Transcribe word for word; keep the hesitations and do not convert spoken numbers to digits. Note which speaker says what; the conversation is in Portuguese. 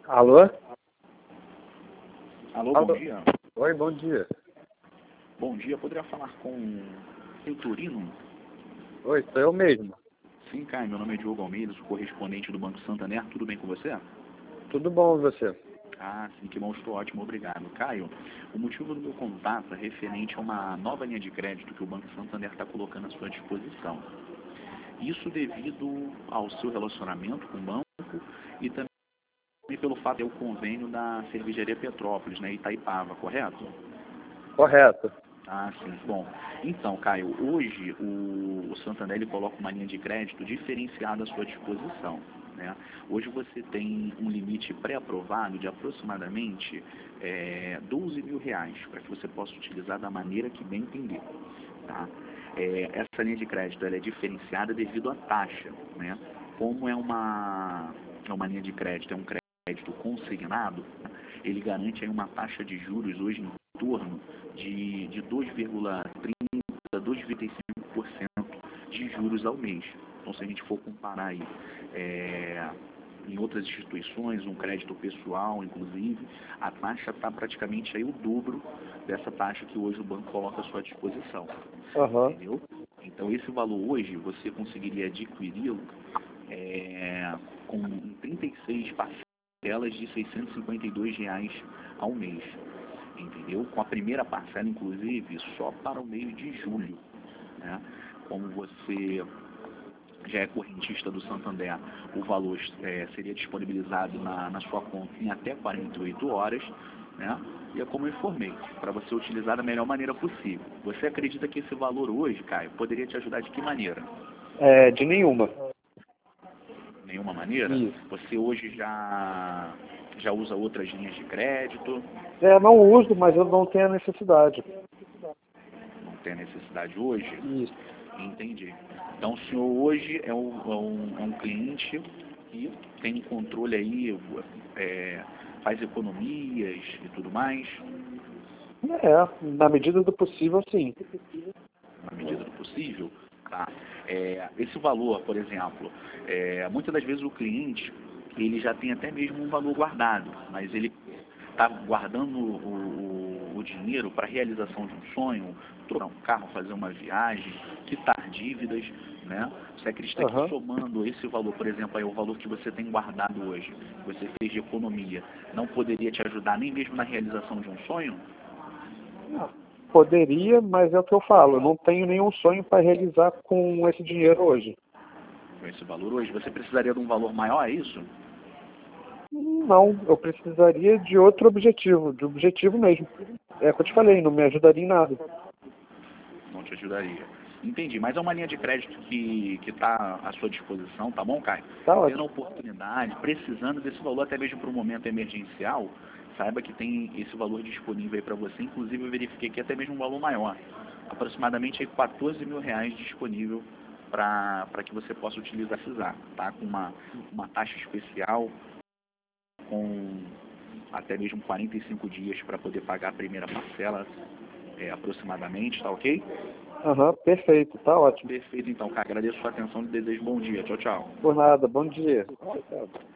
Speaker 1: Alô?
Speaker 2: Alô,
Speaker 1: Alô?
Speaker 2: bom dia.
Speaker 1: Oi, bom dia.
Speaker 2: Bom dia, poderia falar com o Turino?
Speaker 1: Oi, sou eu mesmo.
Speaker 2: Sim, Caio, meu nome é Diogo Almeida, sou correspondente do Banco Santander, tudo bem com você?
Speaker 1: Tudo bom, e você?
Speaker 2: Ah, sim, que bom, estou ótimo, obrigado. Caio, o motivo do meu contato é referente a uma nova linha de crédito que o Banco Santander está colocando à sua disposição. Isso devido ao seu relacionamento com o banco e também pelo fato de ter o convênio da cervejaria Petrópolis, né, Itaipava, correto?
Speaker 1: Correto.
Speaker 2: Ah, sim. Bom, então, Caio, hoje o, o Santander ele coloca uma linha de crédito diferenciada à sua disposição. Né? Hoje você tem um limite pré-aprovado de aproximadamente é, doze mil reais, para que você possa utilizar da maneira que bem entender. Tá? É, essa linha de crédito ela é diferenciada devido à taxa. Né? Como é uma, é uma linha de crédito, é um crédito consignado, ele garante aí uma taxa de juros hoje em torno de, de dois vírgula trinta, dois vírgula vinte e cinco por cento de juros ao mês. Então, se a gente for comparar aí, é, em outras instituições, um crédito pessoal, inclusive, a taxa está praticamente aí o dobro dessa taxa que hoje o banco coloca à sua disposição.
Speaker 1: Aham.
Speaker 2: Entendeu? Então, esse valor hoje, você conseguiria adquiri-lo é, com trinta e seis parcelas de seiscentos e cinquenta e dois reais ao mês. Entendeu? Com a primeira parcela, inclusive, só para o mês de julho. Né? Como você já é correntista do Santander, o valor é, seria disponibilizado na, na sua conta em até quarenta e oito horas. Né? E é como eu informei, para você utilizar da melhor maneira possível. Você acredita que esse valor hoje, Caio, poderia te ajudar de que maneira?
Speaker 1: É, de nenhuma.
Speaker 2: Nenhuma maneira?
Speaker 1: Isso.
Speaker 2: Você hoje já, já usa outras linhas de crédito?
Speaker 1: É, não uso, mas eu não tenho a necessidade.
Speaker 2: Não tem necessidade hoje?
Speaker 1: Isso.
Speaker 2: Entendi. Então o senhor hoje é um, é um, é um cliente que tem controle aí, é, faz economias e tudo mais,
Speaker 1: É, na medida do possível, sim.
Speaker 2: na medida do possível. Tá? É, esse valor, por exemplo, é, muitas das vezes o cliente ele já tem até mesmo um valor guardado, mas ele está guardando o, o, o dinheiro para a realização de um sonho, trocar um carro, fazer uma viagem, quitar dívidas, né? Você acredita que
Speaker 1: Aham.
Speaker 2: somando esse valor, por exemplo, aí, o valor que você tem guardado hoje, que você fez de economia, não poderia te ajudar nem mesmo na realização de um sonho?
Speaker 1: Poderia, mas é o que eu falo. Eu não tenho nenhum sonho para realizar com esse dinheiro hoje.
Speaker 2: Com esse valor hoje, você precisaria de um valor maior, é isso?
Speaker 1: Não, eu precisaria de outro objetivo, de objetivo mesmo. É o que eu te falei, não me ajudaria em nada.
Speaker 2: Não te ajudaria. Entendi, mas é uma linha de crédito que está à sua disposição, tá bom, Caio?
Speaker 1: Tá
Speaker 2: Tendo a
Speaker 1: ótimo.
Speaker 2: oportunidade, precisando desse valor até mesmo para um momento emergencial, saiba que tem esse valor disponível aí para você. Inclusive, eu verifiquei que até mesmo um valor maior, aproximadamente aí quatorze mil reais disponível para que você possa utilizar, precisar, tá? Com uma, uma taxa especial, com até mesmo quarenta e cinco dias para poder pagar a primeira parcela, é, aproximadamente, tá ok?
Speaker 1: Aham, perfeito, tá ótimo.
Speaker 2: Perfeito, então, cara. Agradeço a sua atenção e desejo bom dia. Tchau, tchau.
Speaker 1: Por nada, bom dia. Tchau, tchau.